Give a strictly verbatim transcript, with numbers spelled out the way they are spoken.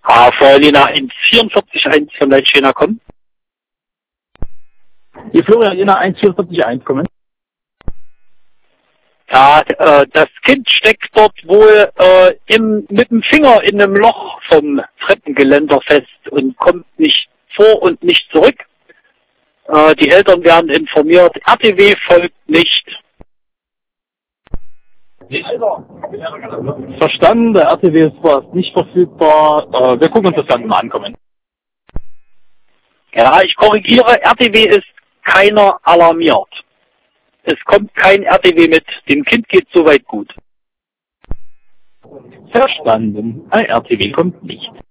Ah, Florian eins vierundvierzig eins von Leitschena kommen. Die Florian eins vierundvierzig eins kommen. Ja, äh, das Kind steckt dort wohl äh, im, mit dem Finger in einem Loch vom Treppengeländer fest und kommt nicht vor und nicht zurück. Äh, die Eltern werden informiert, R T W folgt nicht. Verstanden, der R T W ist vorerst nicht verfügbar. Äh, wir gucken uns das Ganze mal ankommen. Ja, ich korrigiere, R T W ist keiner alarmiert. Es kommt kein R T W mit, dem Kind geht soweit gut. Verstanden, ein R T W kommt nicht.